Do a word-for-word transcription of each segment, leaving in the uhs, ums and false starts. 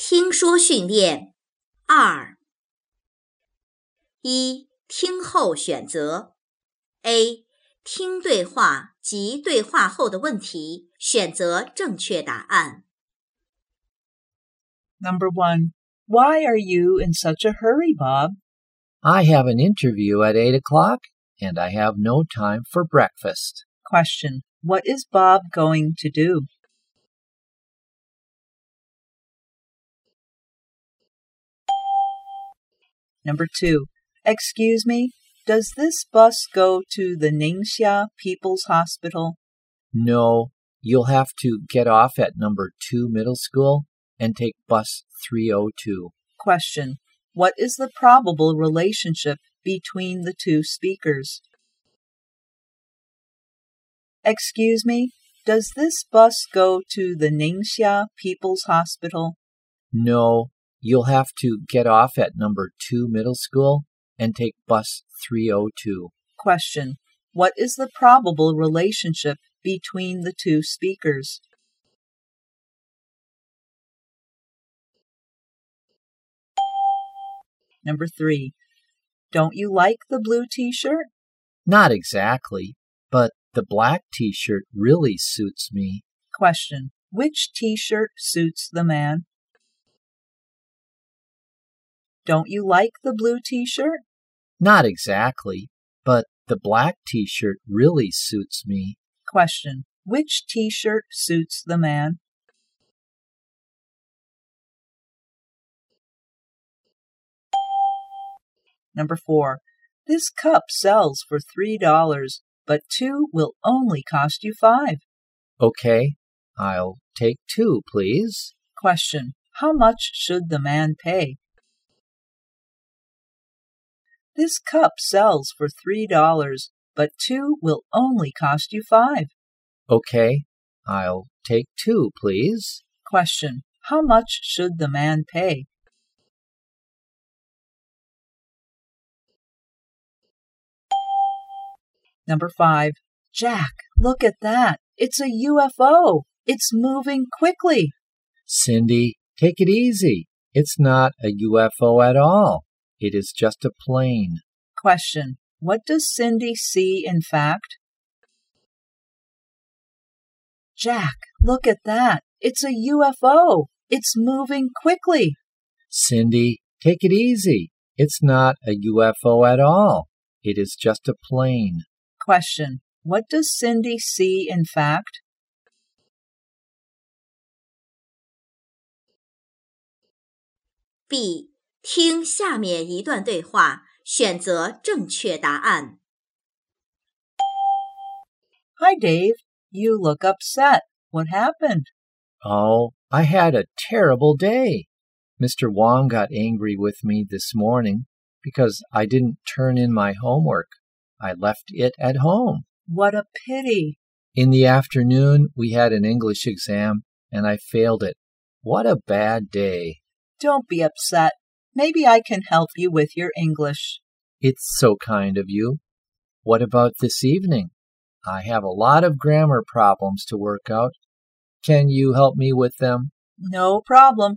听说训练二。一、听后选择 A. 听对话及对话后的问题，选择正确答案。 Number one. Why are you in such a hurry, Bob? I have an interview at eight o'clock, and I have no time for breakfast. Question. What is Bob going to do? Number two. Excuse me, does this bus go to the Ningxia People's Hospital? No, you'll have to get off at number two middle school and take bus three oh two. Question. What is the probable relationship between the two speakers? Excuse me, does this bus go to the Ningxia People's Hospital? No, you'll have to get off at number two middle school and take bus three oh two. Question. What is the probable relationship between the two speakers? Number three. Don't you like the blue t-shirt? Not exactly, but the black t-shirt really suits me. Question. Which t-shirt suits the man? Don't you like the blue t-shirt? Not exactly, but the black t-shirt really suits me. Question. Which t-shirt suits the man? Number four. This cup sells for three dollars, but two will only cost you five. Okay, I'll take two, please. Question. How much should the man pay? This cup sells for three dollars, but two will only cost you five. Okay, I'll take two, please. Question. How much should the man pay? Number five. Jack, look at that. It's a U F O. It's moving quickly. Cindy, take it easy. It's not a U F O at all. It is just a plane. Question. What does Cindy see in fact? Jack, look at that. It's a U F O. It's moving quickly. Cindy, take it easy. It's not a U F O at all. It is just a plane. Question. What does Cindy see in fact? B. 听下面一段对话，选择正确答案。 Hi, Dave. You look upset. What happened? Oh, I had a terrible day. Mister Wong got angry with me this morning because I didn't turn in my homework. I left it at home. What a pity. In the afternoon, we had an English exam, and I failed it. What a bad day. Don't be upset. Maybe I can help you with your English. It's so kind of you. What about this evening? I have a lot of grammar problems to work out. Can you help me with them? No problem.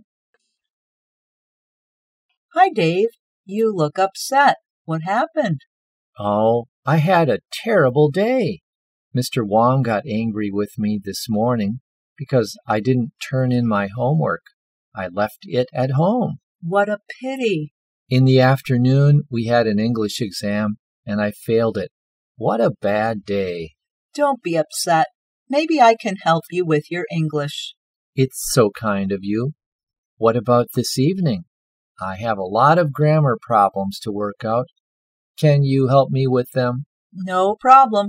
Hi, Dave. You look upset. What happened? Oh, I had a terrible day. Mister Wong got angry with me this morning because I didn't turn in my homework. I left it at home. What a pity. In the afternoon, we had an English exam, and I failed it. What a bad day. Don't be upset. Maybe I can help you with your English. It's so kind of you. What about this evening? I have a lot of grammar problems to work out. Can you help me with them? No problem.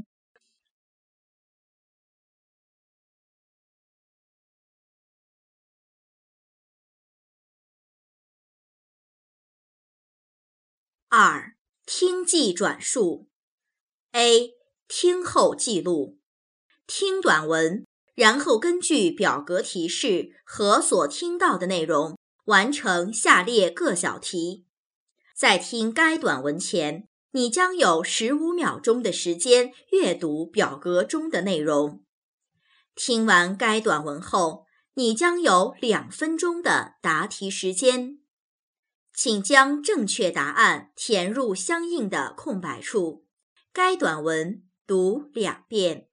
二、听记转述 A. 听后记录，听短文，然后根据表格提示和所听到的内容，完成下列各小题。在听该短文前，你将有十五秒钟的时间阅读表格中的内容。听完该短文后， 你将有两分钟的答题时间。请将正确答案填入相应的空白处。该短文读两遍。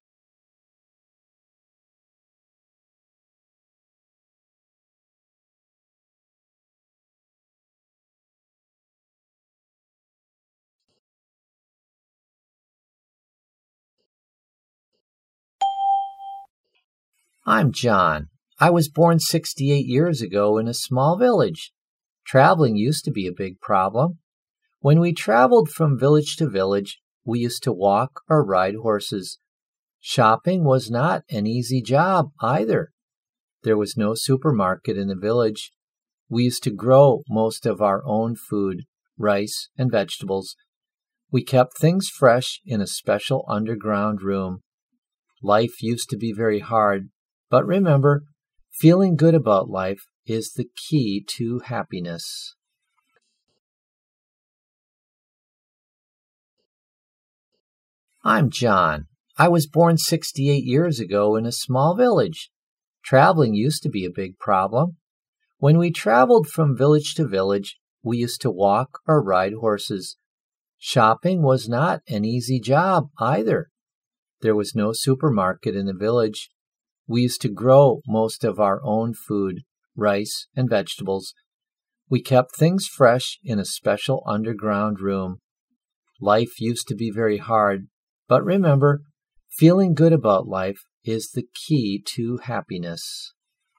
I'm John. I was born sixty-eight years ago in a small village. Traveling used to be a big problem. When we traveled from village to village, we used to walk or ride horses. Shopping was not an easy job either. There was no supermarket in the village. We used to grow most of our own food, rice and vegetables. We kept things fresh in a special underground room. Life used to be very hard, but remember, feeling good about life is the key to happiness. I'm John. I was born sixty-eight years ago in a small village. Traveling used to be a big problem. When we traveled from village to village, we used to walk or ride horses. Shopping was not an easy job either. There was no supermarket in the village. We used to grow most of our own food, rice and vegetables. We kept things fresh in a special underground room. Life used to be very hard, but remember, feeling good about life is the key to happiness.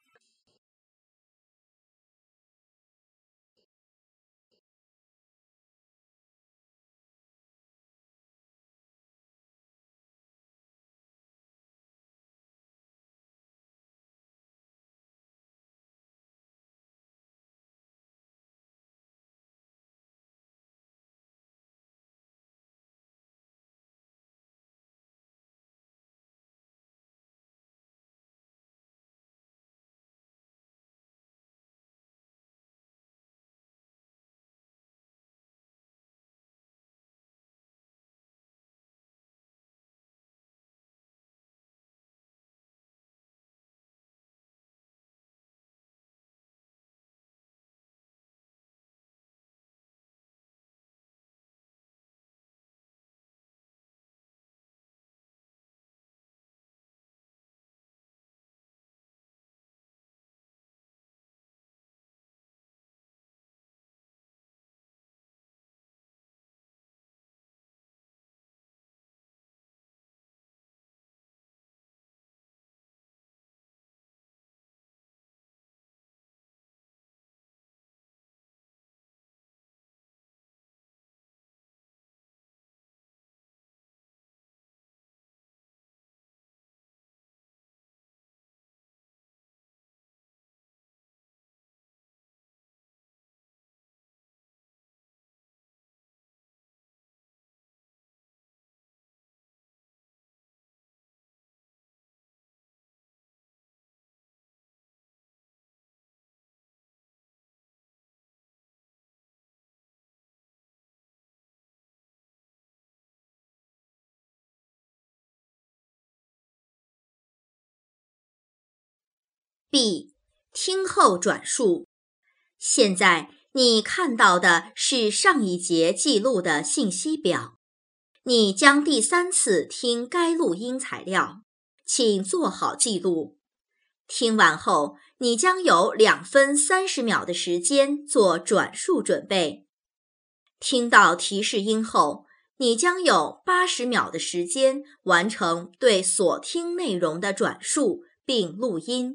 B. 听后转述。现在你看到的是上一节记录的信息表。你将第三次听该录音材料，请做好记录。听完后，你将有两分三十秒的时间做转述准备。听到提示音后，你将有八十秒的时间完成对所听内容的转述并录音。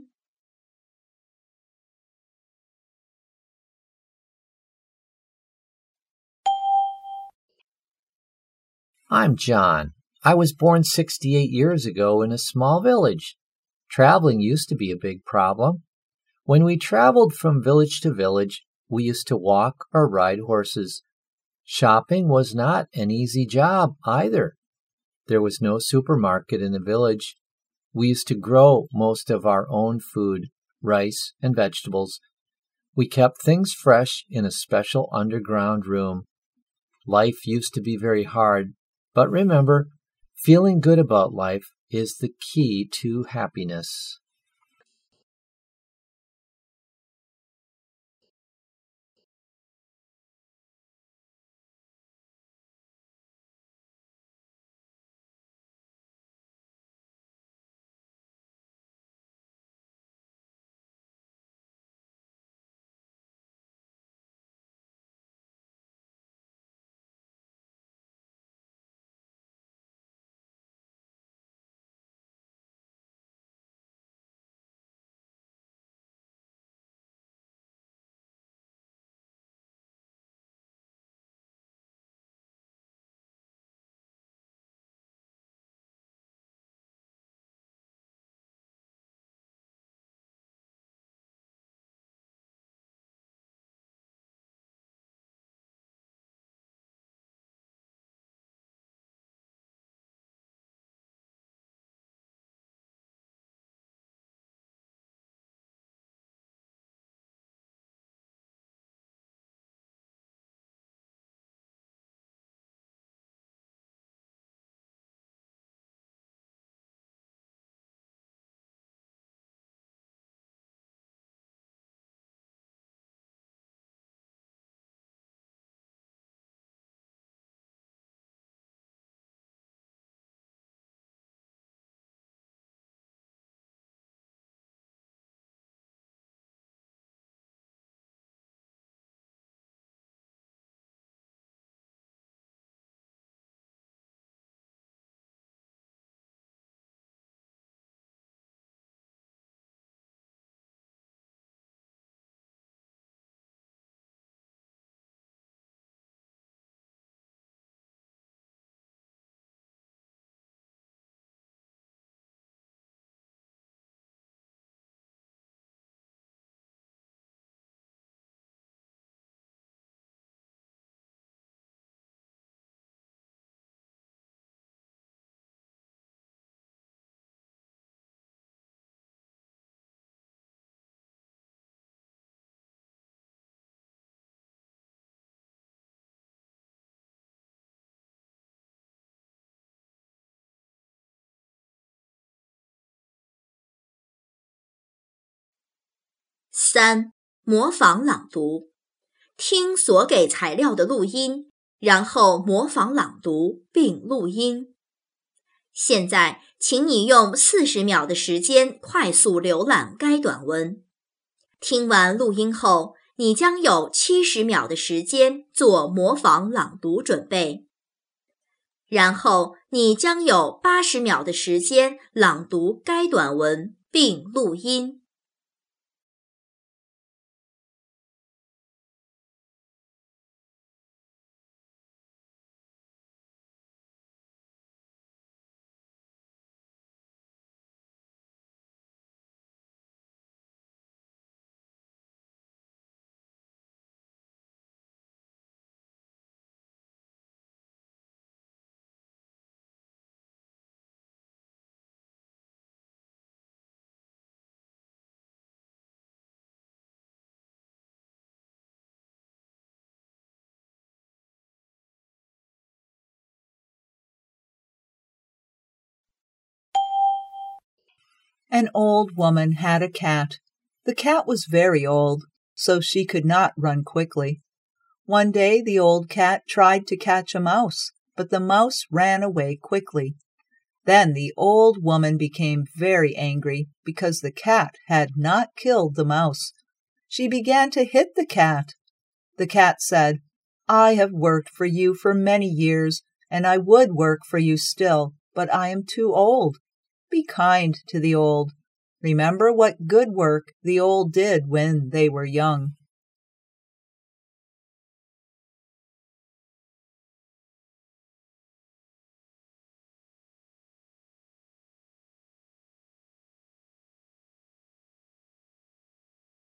I'm John. I was born sixty-eight years ago in a small village. Traveling used to be a big problem. When we traveled from village to village, we used to walk or ride horses. Shopping was not an easy job either. There was no supermarket in the village. We used to grow most of our own food, rice and vegetables. We kept things fresh in a special underground room. Life used to be very hard, but remember, feeling good about life is the key to happiness. 三、模仿朗读。听所给材料的录音，然后模仿朗读并录音。现在，请你用四十秒的时间快速浏览该短文。听完录音后，你将有七十秒的时间做模仿朗读准备。然后，你将有八十秒的时间朗读该短文并录音。 An old woman had a cat. The cat was very old, so she could not run quickly. One day the old cat tried to catch a mouse, but the mouse ran away quickly. Then the old woman became very angry because the cat had not killed the mouse. She began to hit the cat. The cat said, "I have worked for you for many years, and I would work for you still, but I am too old. Be kind to the old. Remember what good work the old did when they were young."